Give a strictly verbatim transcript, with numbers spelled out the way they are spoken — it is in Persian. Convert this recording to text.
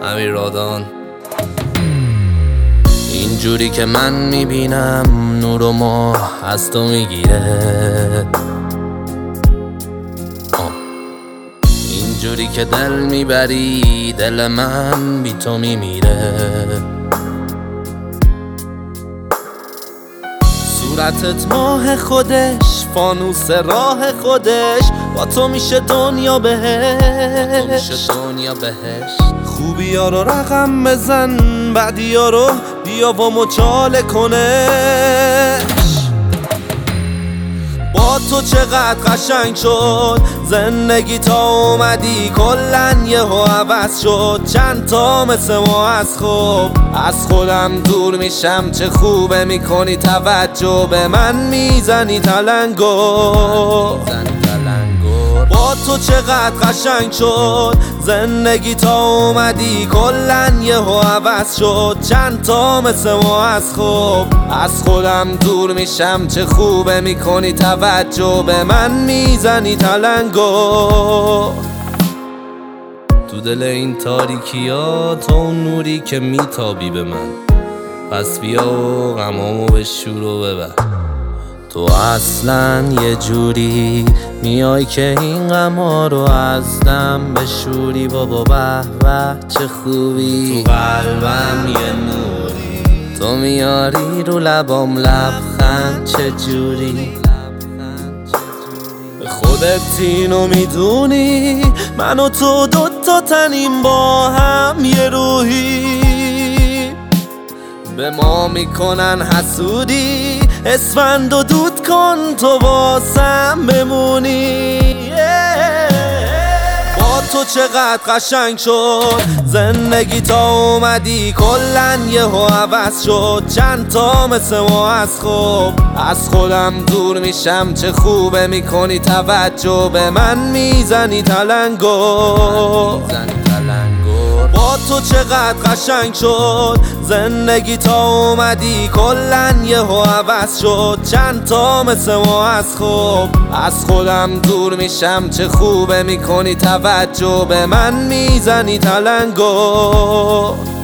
امیر رادان. اینجوری که من میبینم نور و ماه از تو میگیره، اینجوری که دل میبری دل من بی تو میمیره. صورتت ماه خودش، فانوس راه خودش، با تو میشه دنیا بهش، دنیا بهش. خوبی ها رو رقم بزن، بعدی ها رو بیا و مچاله کنش. با تو چقدر قشنگ شد زندگی تا اومدی کلن یهو عوض شد. چند تا مثل ما از خوب از خودم دور میشم، چه خوبه میکنی توجه به من میزنی تلنگو. با تو چقدر قشنگ شد زندگی تا اومدی کلن یهو عوض شد. چند تا مثل ما از خوب از خودم دور میشم، چه خوبه میکنی توجه به من میزنی تلنگو. تو دل این تاریکی ها تو اون نوری که میتابی به من، پس بیا و غمامو به شور و ببر. تو اصلا یه جوری میای که این غما رو از دم بشوری. بابا به به چه خوبی، تو قلبم یه نوری، تو میاری رو لبام لبخند چه جوری. خودت اینو میدونی من و تو دوتا تنیم با هم یه روحی. به ما میکنن حسودی، اسفند و دود کن تو واسم بمونی. با تو چقدر قشنگ شد زندگی تا اومدی کلن یهو عوض شد. چند تا مثل ما از خوب از خودم دور میشم، چه خوبه میکنی توجه به من میزنی تلنگو. با تو چقدر قشنگ شد زندگی تا اومدی کلن یهو عوض شد. چند تا مثل ما از خوب از خودم دور میشم، چه خوبه میکنی توجه به من میزنی تلنگو.